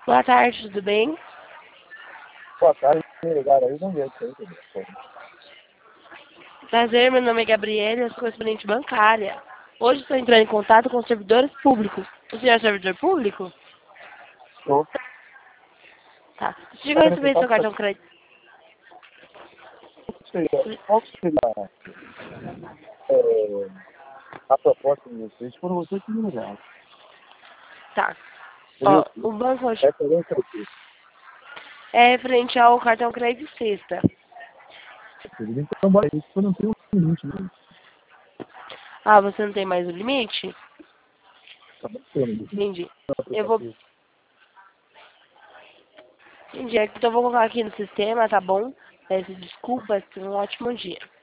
Boa tarde, tudo bem? Boa tarde, ligaram aí, vamos ver isso aí. Prazer, meu nome é Gabriela, eu sou correspondente bancária. Hoje estou entrando em contato com os servidores públicos. O senhor é servidor público? Estou Tá. Você chegou a fazendo receber seu contato para cartão crédito? qual que seria a proposta de vocês? Foram vocês que me ligaram. Tá. Seria Ó, o quê? o banco Referência ao quê? é referente ao cartão crédito sexta. Então, bora isso, eu não tenho um limite, né? Ah, você não tem mais o limite? Tá bacana, no Entendi. Eu vou... aplicativo. Entendi. Então eu vou colocar aqui no sistema, tá bom? Peço desculpas, tenha um ótimo dia.